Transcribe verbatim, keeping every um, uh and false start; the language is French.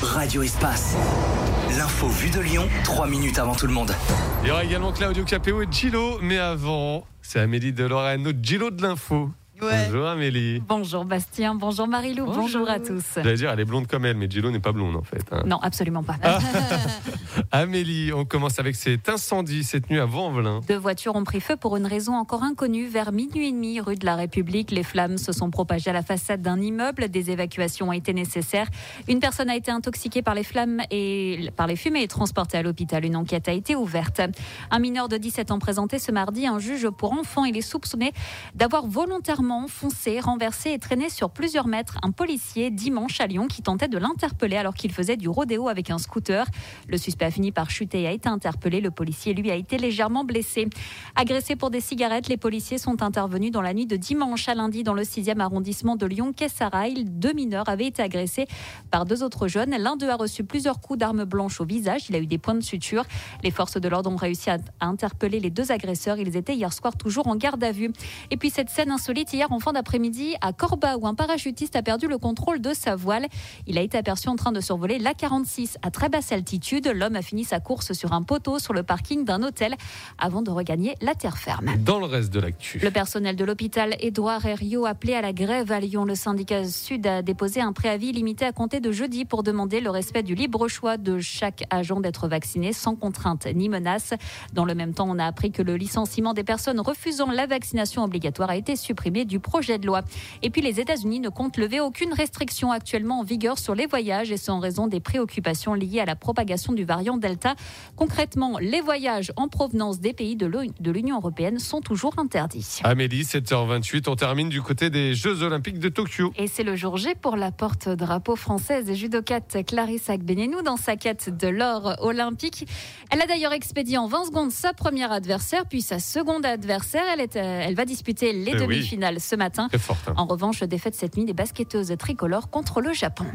Radio Espace. L'info vue de Lyon, trois minutes avant tout le monde. Il y aura également Claudio Capéo et Gillo, mais avant, c'est Amélie de Lorraine, notre Gillo de l'info. Ouais. Bonjour Amélie. Bonjour Bastien, bonjour Marilou, bonjour, bonjour à tous. J'allais dire, elle est blonde comme elle, mais Gillo n'est pas blonde en fait. Hein. Non, absolument pas. Ah. Amélie, on commence avec cet incendie cette nuit à Vanvelin. Deux voitures ont pris feu pour une raison encore inconnue. Vers minuit et demi, rue de la République, les flammes se sont propagées à la façade d'un immeuble. Des évacuations ont été nécessaires. Une personne a été intoxiquée par les flammes et par les fumées et transportée à l'hôpital. Une enquête a été ouverte. Un mineur de dix-sept ans présenté ce mardi à un juge pour enfants. Il est soupçonné d'avoir volontairement foncé, renversé et traîné sur plusieurs mètres un policier dimanche à Lyon qui tentait de l'interpeller alors qu'il faisait du rodéo avec un scooter. Le suspect a fini par chuter et a été interpellé. Le policier, lui, a été légèrement blessé. Agressé pour des cigarettes, les policiers sont intervenus dans la nuit de dimanche à lundi dans le sixième arrondissement de Lyon, quai Sarail. Deux mineurs avaient été agressés par deux autres jeunes. L'un d'eux a reçu plusieurs coups d'arme blanche au visage. Il a eu des points de suture. Les forces de l'ordre ont réussi à interpeller les deux agresseurs. Ils étaient hier soir toujours en garde à vue. Et puis cette scène insolite hier en fin d'après-midi à Corba où un parachutiste a perdu le contrôle de sa voile. Il a été aperçu en train de survoler l'A quarante-six à très basse altitude. L'homme a fini sa course sur un poteau sur le parking d'un hôtel avant de regagner la terre ferme. Dans le reste de l'actu, le personnel de l'hôpital Édouard Herriot appelé à la grève à Lyon. Le syndicat Sud a déposé un préavis limité à compter de jeudi pour demander le respect du libre choix de chaque agent d'être vacciné sans contrainte ni menace. Dans le même temps, on a appris que le licenciement des personnes refusant la vaccination obligatoire a été supprimé du projet de loi. Et puis les États-Unis ne comptent lever aucune restriction actuellement en vigueur sur les voyages et c'est en raison des préoccupations liées à la propagation du variant Delta. Concrètement, les voyages en provenance des pays de l'Union européenne sont toujours interdits. Amélie, sept heures vingt-huit, on termine du côté des Jeux Olympiques de Tokyo. Et c'est le jour J pour la porte-drapeau française et judokate Clarisse Agbenienou dans sa quête de l'or olympique. Elle a d'ailleurs expédié en vingt secondes sa première adversaire, puis sa seconde adversaire. Elle, est, elle va disputer les eh demi-finales oui. ce matin. Très forte, hein. En revanche, défaite cette nuit des basketteuses tricolores contre le Japon.